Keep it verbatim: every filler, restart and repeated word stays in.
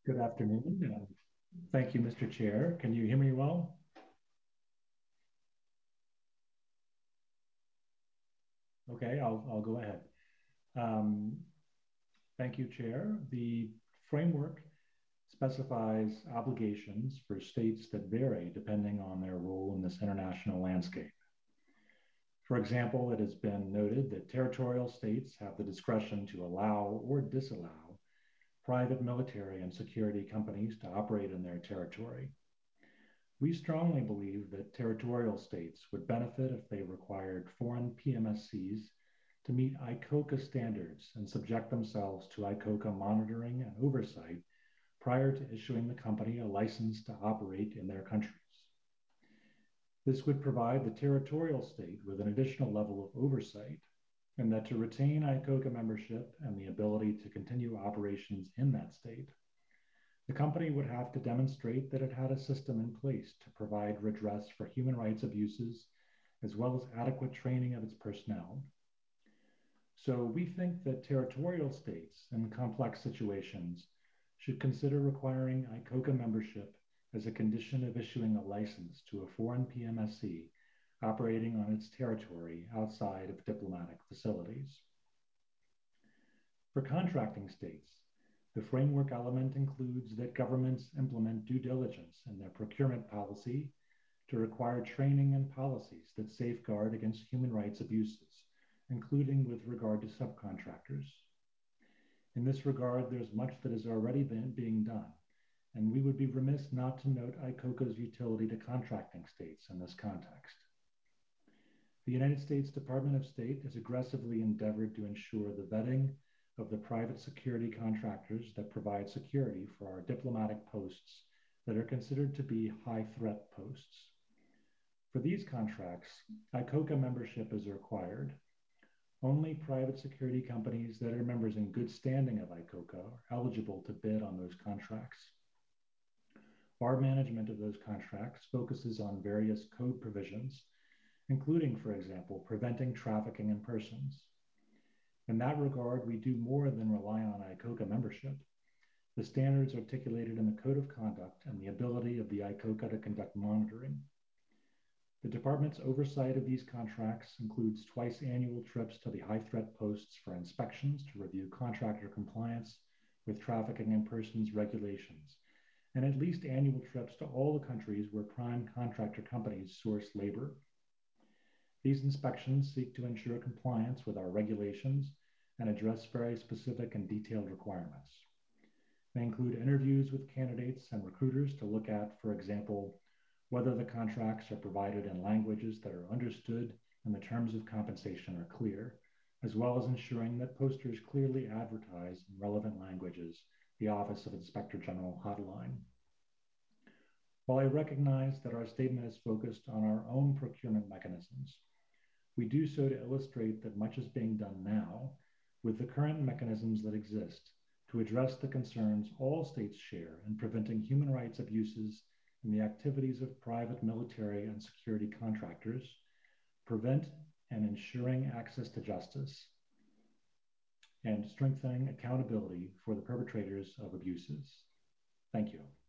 Good afternoon. Uh, Thank you, Mister Chair. Can you hear me well? Okay, I'll, I'll go ahead. Um, thank you, Chair. The framework specifies obligations for states that vary depending on their role in this international landscape. For example, it has been noted that territorial states have the discretion to allow or disallow private military and security companies to operate in their territory. We strongly believe that territorial states would benefit if they required foreign P M S Cs to meet ICOCA standards and subject themselves to ICOCA monitoring and oversight prior to issuing the company a license to operate in their countries. This would provide the territorial state with an additional level of oversight, and that to retain ICOCA membership and the ability to continue operations in that state, the company would have to demonstrate that it had a system in place to provide redress for human rights abuses, as well as adequate training of its personnel. So we think that territorial states in complex situations should consider requiring ICOCA membership as a condition of issuing a license to a foreign P M S C operating on its territory outside of diplomatic facilities. For contracting states, the framework element includes that governments implement due diligence in their procurement policy to require training and policies that safeguard against human rights abuses, including with regard to subcontractors. In this regard, there's much that has already been being done, and we would be remiss not to note ICOCA's utility to contracting states in this context. The United States Department of State has aggressively endeavored to ensure the vetting of the private security contractors that provide security for our diplomatic posts that are considered to be high threat posts. For these contracts, ICOCA membership is required. Only private security companies that are members in good standing of ICOCA are eligible to bid on those contracts. Our management of those contracts focuses on various code provisions, including, for example, preventing trafficking in persons. In that regard, we do more than rely on ICOCA membership. The standards articulated in the Code of Conduct and the ability of the ICOCA to conduct monitoring. The department's oversight of these contracts includes twice annual trips to the high threat posts for inspections to review contractor compliance with trafficking in persons regulations, and at least annual trips to all the countries where prime contractor companies source labor. These inspections seek to ensure compliance with our regulations and address very specific and detailed requirements. They include interviews with candidates and recruiters to look at, for example, whether the contracts are provided in languages that are understood and the terms of compensation are clear, as well as ensuring that posters clearly advertise in relevant languages the Office of Inspector General hotline. While I recognize that our statement is focused on our own procurement mechanisms, we do so to illustrate that much is being done now with the current mechanisms that exist to address the concerns all states share in preventing human rights abuses in the activities of private military and security contractors, prevent and ensuring access to justice, and strengthening accountability for the perpetrators of abuses. Thank you.